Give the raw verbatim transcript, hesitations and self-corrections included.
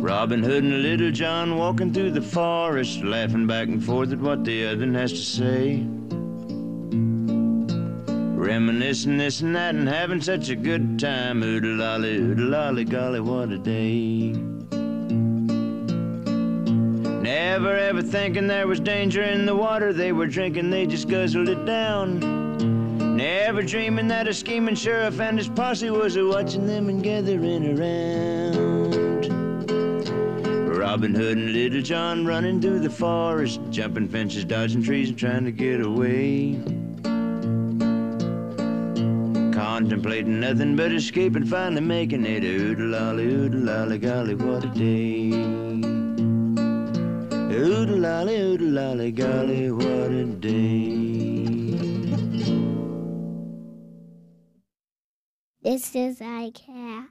Robin Hood and Little John walking through the forest, laughing back and forth at what the other has to say. Reminiscing this and that and having such a good time. Oodle-lolly, oodle-lolly, golly, what a day. Never ever thinking there was danger in the water they were drinking, they just guzzled it down. Never dreaming that a scheming sheriff and his posse was a-watching them and gathering around. Robin Hood and Little John running through the forest, jumping fences, dodging trees and trying to get away. Contemplating nothing but escape and finally making it. Oodle-lolly, oodle-lolly, golly, what a day. Oodle-lolly, oodle-lolly, golly, what a day. This is I Care.